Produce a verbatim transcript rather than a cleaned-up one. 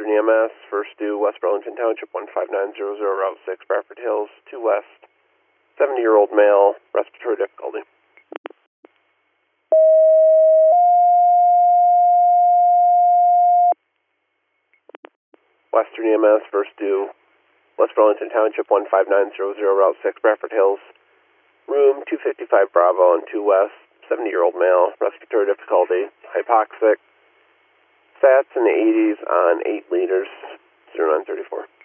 Western E M S, first due West Burlington Township, one five nine zero zero, Route six, Bradford Hills, two West, seventy-year-old male, respiratory difficulty. Western E M S, first due West Burlington Township, one five nine zero zero, Route six, Bradford Hills, room two fifty-five Bravo and two West, seventy-year-old male, respiratory difficulty, hypoxic, sats in the eighties on eight liters, zero nine thirty-four.